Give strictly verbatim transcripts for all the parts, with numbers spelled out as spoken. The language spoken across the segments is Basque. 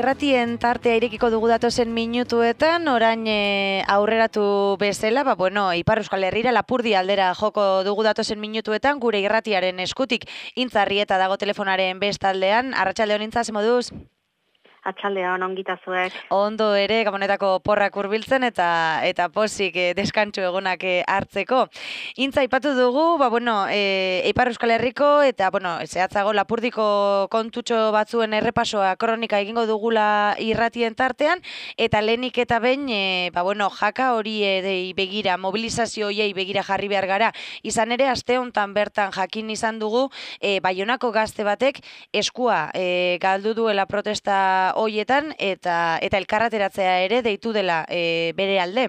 irratien tartea irekiko dugu datozen minutuetan, orain e, aurreratu bezala, ba, bueno, Ipar Euskal Herrira Lapurdi aldera joko dugu datozen minutuetan, gure irratiaren eskutik Intzarrieta dago telefonaren bestaldean. Arratsalde on, Intza, ze moduz? Atxaldeon, ongitazuek. Ondo ere, Gabonetako porrak hurbiltzen eta eta posik e, deskantsu egunak e, hartzeko. Intza, aipatu dugu, ba, bueno, e, Ipar Euskal Herriko eta, bueno, zehatzago Lapurdiko kontutxo batzuen errepasoa kronika egingo dugula irratien tartean, eta lehenik eta behin, e, ba, bueno, jaka hori edei begira, mobilizazio hoiei begira jarri behar gara. Izan ere, aste hontan bertan jakin izan dugu, e, Baionako gazte batek eskua e, galdu duela protesta hoietan eta eta elkarrateratzea ere deitu dela e, bere alde.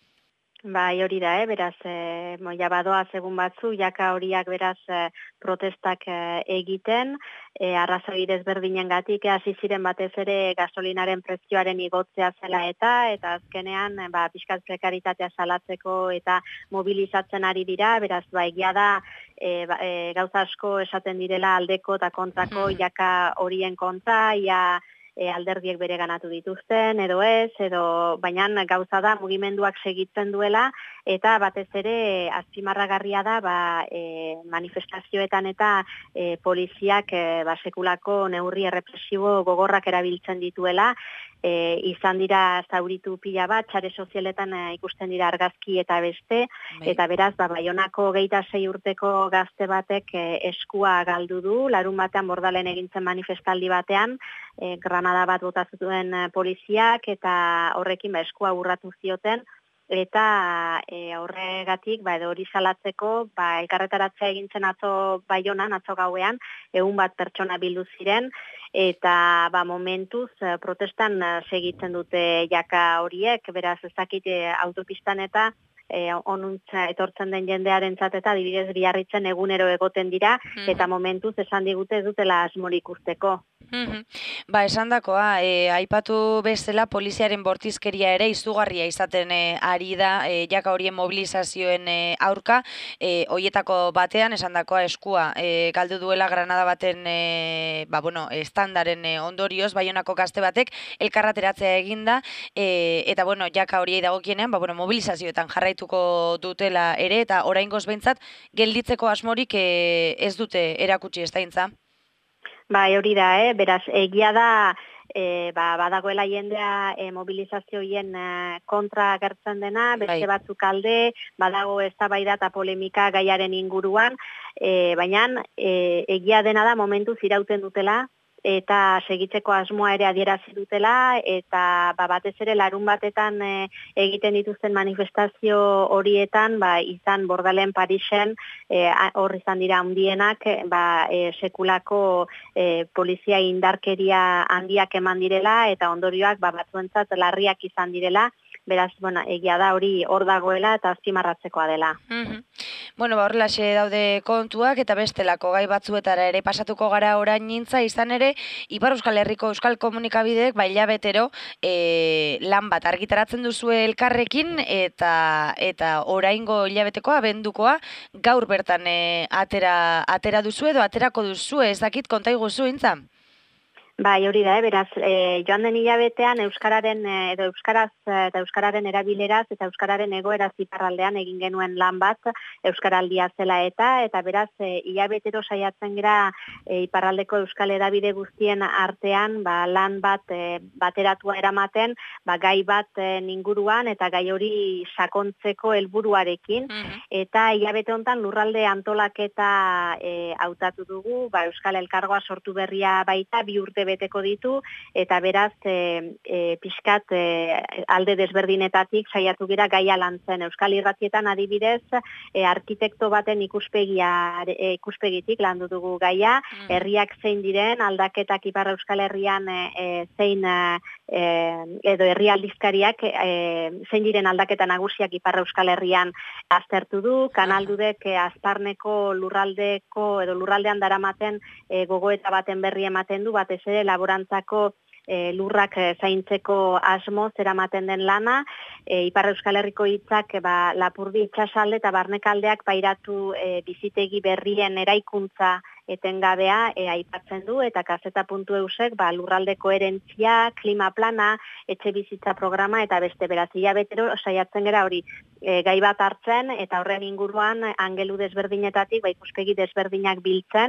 Bai, hori da, eh? beraz, eh, moia badoa segun batzu, jaka horiak beraz eh, protestak eh, egiten, eh, arrazoi desberdinen gatik, hasi ziren batez ere gasolinaren prezioaren igotzea zela eta, eta azkenean, eh, ba, pixkat prekaritatea salatzeko eta mobilizatzen ari dira, beraz, ba, egia da, e, ba, e, gauza asko esaten direla aldeko eta kontrako Hmm. jaka horien kontra, ia, E, alderdiek bere ganatu dituzten, edo ez, edo baina gauza da mugimenduak segitzen duela, eta batez ere azpimarragarria da ba, e, manifestazioetan eta e, poliziak e, ba, sekulako neurri errepresibo gogorrak erabiltzen dituela, e, izan dira zauritu pila bat, txare sozialetan e, ikusten dira argazki eta beste, Bai. eta beraz, ba, Baionako hogeita sei urteko gazte batek e, eskua galdu du, larun batean Bordalen egintzen manifestaldi batean, e, granada bat bota zituen e, poliziak, eta horrekin ba, eskua urratu zioten, eta e, horregatik, ba, edo hori salatzeko, ba, elkarretaratzea egintzen atzo Baionan, atzo gauean, egun bat pertsona bildu ziren, eta ba, momentuz e, protestan e, segitzen dute jaka horiek, beraz ezakit e, autopistan eta E, onuntza etortzen den jendearentzat eta adibidez Biarritzen egunero egoten dira, Mhm. eta momentuz esan digute ez dutela asmorik usteko. Mhm. Ba, esandakoa, e, aipatu bezala poliziaren bortizkeria ere izugarria izaten e, ari da e, jaka horien mobilizazioen e, aurka, e, hoietako batean esandakoa eskua e, galdu duela Granada baten e, ba, bueno, estandaren e, ondorioz Baionako gazte batek elkarrateratzea eginda, e, eta bueno, jaka horiei dagokienean, ba, bueno, mobilizazioetan jarraituko dutela ere, eta oraingoz behintzat gelditzeko asmorik e, ez dute erakutsi, ez da, Intza? Bai, hori da, eh? beraz, egia da, e, ba, badagoela jendea e, mobilizazioien e, kontra agertzen dena, beste Bai. batzuk alde, badago eztabaida eta polemika gaiaren inguruan, e, baina e, egia dena da momentuz irauten dutela, eta segitzeko asmoa ere adierazi dutela, eta ba, batez ere larun batetan e, egiten dituzten manifestazio horietan, ba, izan Bordalen, Parisen, e, hor izan dira handienak, ba, e, sekulako e, polizia indarkeria handiak eman direla, eta ondorioak ba, batzuentzat larriak izan direla, beraz, bueno, egia da hori hor dagoela eta azpimarratzekoa dela. Mhm. Bueno, ba, horrelaxe daude kontuak eta bestelako gai batzuetara ere pasatuko gara orain, Intza, izan ere, Ipar Euskal Herriko Euskal Komunikabideek ba hilabetero e, lan bat argitaratzen duzue elkarrekin eta eta oraingo hilabetekoa, abendukoa, gaur bertan e, atera, atera duzu edo aterako duzu, ez dakit konta iguzu, Intza? Bai, hori da, eh? beraz, e, joan den hilabetean Euskararen, e, edo Euskaraz eta Euskararen erabileraz eta Euskararen egoeraz iparraldean egin genuen lan bat, Euskaraldia zela eta, eta beraz, e, hilabetero saiatzen gara e, iparraldeko Euskal edabide guztien artean, ba, lan bat e, bateratua eramaten, ba, gai bat e, inguruan eta gai hori sakontzeko helburuarekin, Mhm. eta hilabete hontan lurralde antolaketa e, hautatu dugu, ba, Euskal Elkargoa sortu berria baita, bi urte beteko ditu, eta beraz e, e, pixkat e, alde desberdinetatik saiatu gira gaia lantzen. Euskal Irratietan adibidez, e, arkitekto baten ikuspegia, e, ikuspegitik landu dugu gaia, Mhm. herriak zein diren, aldaketak Ipar Euskal Herrian e, e, zein e, edo herri aldizkariak e, zein diren aldaketa nagusiak Ipar Euskal Herrian aztertu du, kanaldudek e, azparneko lurraldeko edo lurraldean daramaten e, gogoeta baten berri ematen du, batez ere laborantzako e, lurrak e, zaintzeko asmo zeramaten den lana, e, Ipar Euskal Herriko hitzak e, ba, Lapurdi itsasalde eta barnekaldeak pairatu e, bizitegi berrien eraikuntza etengabea e, aipatzen du, eta kazeta puntu eusek ba, lurralde koherentzia, klima plana, etxe bizitza programa, eta beste beraz, hilabetero saiatzen gera hori e, gai bat hartzen, eta horren inguruan angelu desberdinetatik, ba, ikuspegi desberdinak biltzen,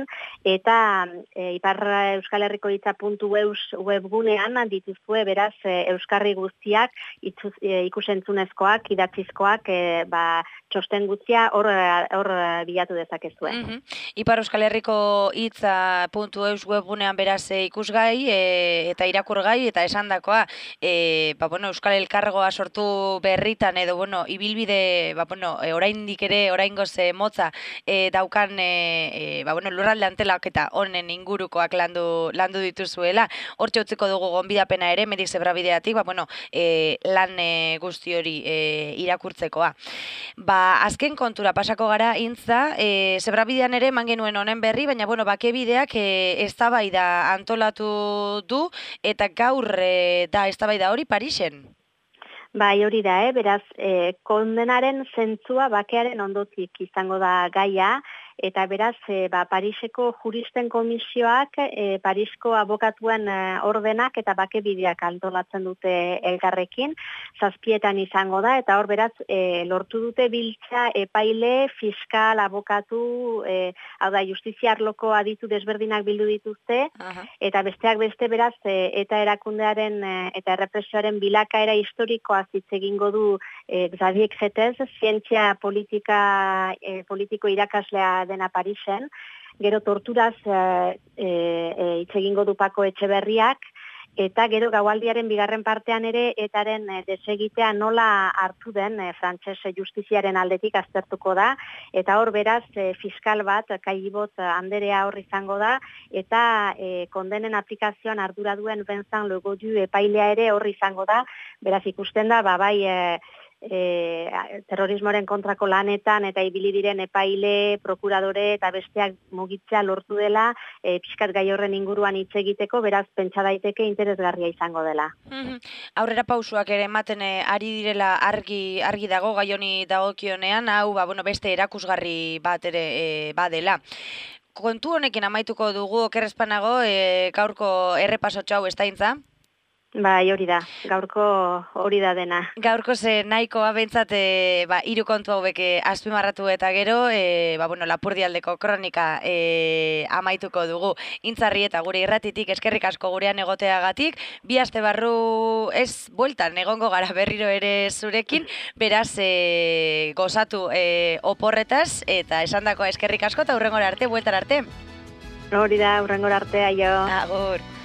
eta e, Ipar Euskal Herriko hitza puntu eus webgunean dituzue beraz e, euskarri guztiak, ituz, e, ikusentzunezkoak, idatzizkoak, e, ba, txosten guztia hor, hor bilatu dezakezue. Mm-hmm. Ipar Euskal Herriko hitza puntu eus webgunean beraz e, ikusgai e, eta irakurgai eta esandakoa e, ba, bueno, Euskal Elkargoa sortu berritan edo bueno, ibilbide ba, bueno, e, oraindik ere oraingoz e, motza e, daukan e, e, ba, bueno, lurralde antelaketa honen ingurukoak landu, landu dituzuela. Hortxe utziko dugu gonbidapena ere, Medik Zebrabideatik, ba, bueno, e, lan e, guzti hori e, irakurtzekoa. Ba, azken kontura pasako gara intza, e, Zebrabidean ere eman genuen honen berri, baina bueno, bakebideak e, eztabaida antolatu du, eta gaur e, da eztabaida hori Parisen. Bai, hori da, eh? Beraz, eh, kondenaren zentzua bakearen ondotik izango da gaia, eta beraz, e, ba, Pariseko juristen komisioak, e, Parisko abokatuen e, ordenak eta bakebideak antolatzen dute elkarrekin, zazpietan izango da, eta hor beraz, e, lortu dute biltza epaile, fiskal, abokatu, e, hau da, justizia arloko aditu desberdinak bildu dituzte, uh-huh. eta besteak beste beraz, e, eta erakundearen e, eta errepresioaren bilakaera historikoa hitz egingo du e, Xavier Getez, zientzia politika, e, politiko irakaslea dena Parisen, gero torturaz hitz e, e, egingo du Pako Etxeberriak, eta gero gaualdiaren bigarren partean ere etaren e, desegitea nola hartu den e, frantses justiziaren aldetik aztertuko da, eta hor beraz e, fiskal bat, Kailibot Anderea hor izango da, eta e, kondenen aplikazioan ardura duen Vincent Legodu epailea ere hor izango da, beraz ikusten da, ba, bai, e, E, terrorismoaren kontrako lanetan eta ibili diren epaile, prokuradore eta besteak mugitzea lortu dela, e, pixkat gai horren inguruan hitz egiteko, beraz pentsa daiteke interesgarria izango dela. Mm-hmm. Aurrera pausuak ere ematen ari direla argi argi dago gai honi dagokionean, hau ba, bueno, beste erakusgarri bat ere e, badela. Kontu honekin amaituko dugu okerrezpanago e, gaurko errepasotxo hau estaintza? Bai, hori da, gaurko hori da dena. Gaurko ze nahikoa behintzat e, ba, hiru kontu hauek azpimarratu eta gero, e, ba, bueno, Lapurdialdeko kronika e, amaituko dugu. Intzarri eta gure irratitik eskerrik asko gurean egoteagatik, bi aste barru ez bueltan egongo gara berriro ere zurekin, beraz e, gozatu e, oporretaz eta esandakoa eskerrik asko eta hurrengora arte, bueltar arte. Hori da, hurrengora arte, aio. Agur.